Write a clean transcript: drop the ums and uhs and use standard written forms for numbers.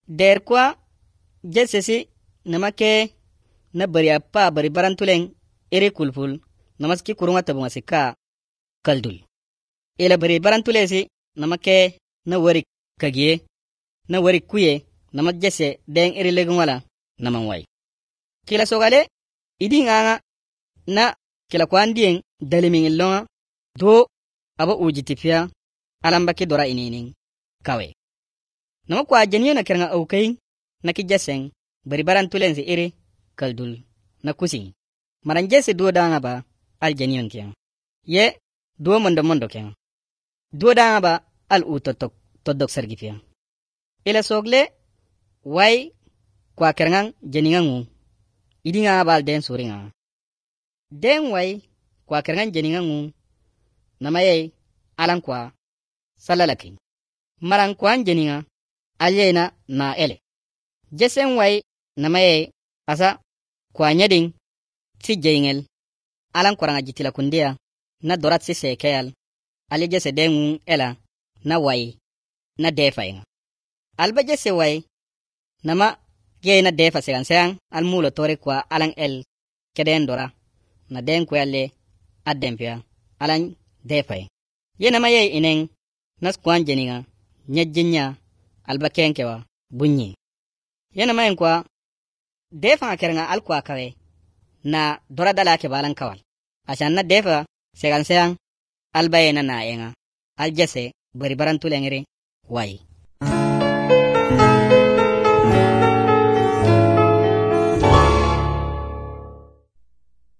Der kwa jesesi namake na bari appa bari barantuleng ere kulpul namaski kurunga tabunga sika kaldul. Ila bari barantulesi namake na wari kagiye na wari kuye namak jese deng ere legungwala namangway. Kila sogale idi nganga na kila kwandien dalimingil longa do aba ujitifia alambaki dora inining kawe. Nama kwa jeniyo na keranga aukain na kijaseng bari barantulensi ere kaldul na kusing. Maranjese duo danga ba al jeniyon kiyang. Ye duo mondo kiyang. Duo danga ba al utotok todok sargifiyang. Ila sogle way kwa kerangang jeningangu idi nga bal den suringa. Den way kwa kerangang jeningangu namaye alang kwa salalaking. Marang kwa jeninga alyena na ele. Jesen way namaye asa kwa nyading si jengel alang kwa jitila kundia na dorat si sekeyal ali jese dengun ela na way na defa inga. Alba jese way nama ye na defa segan al mulo tore kwa alang el keden dora na den kwa le adempia alang defa. Ye nama ye ineng nas kwa jeninga nyajjinya alba kenkewa bunyi. Ye nama kwa defa akerenga al kwa kawe na dora dala ke balang kawal. Asan na defa segan alba ye na enga al jese bari barantulengere way.